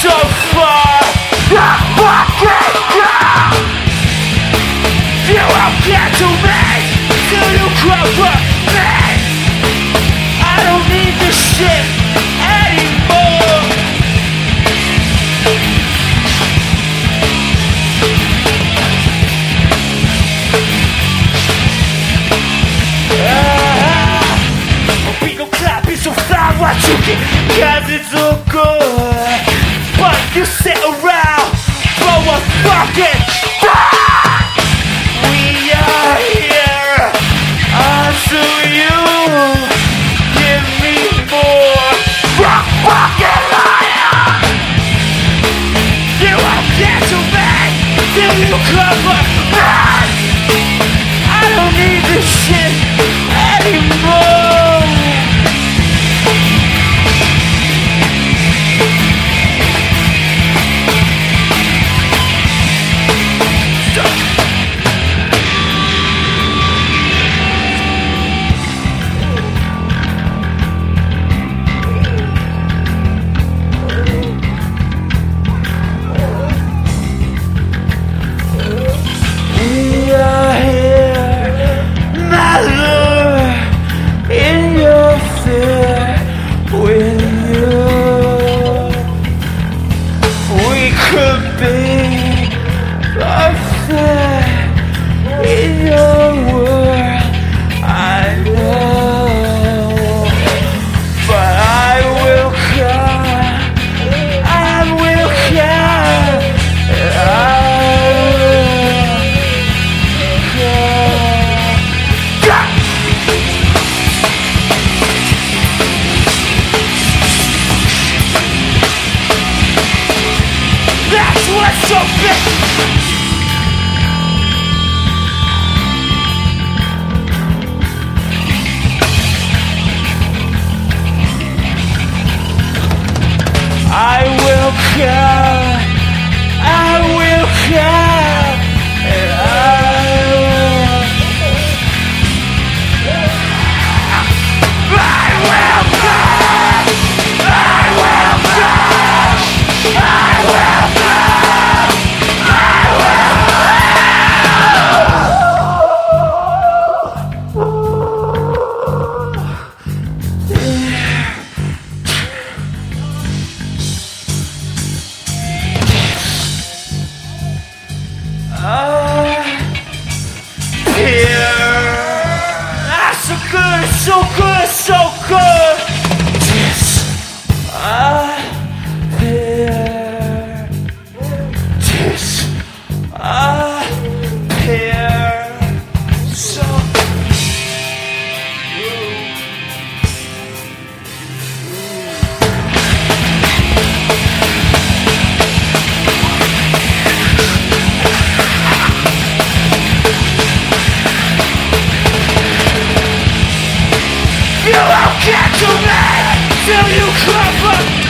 so far. You won't get to me till you cover me. I don't need this shit anymore. We gon' clap it so far what you get, 'cause it's all good. But you sit around for a fucking we are here until you give me more. Fucking liar. You won't get to me till you cover me. I don't need this shit anymore. In your world, I know, but I will come, I will come, I will come. That's what's so big. I will come, I will come, and I will come, I will come, I will come, I will so good, so good. This here. This here. So you won't get to me till you cover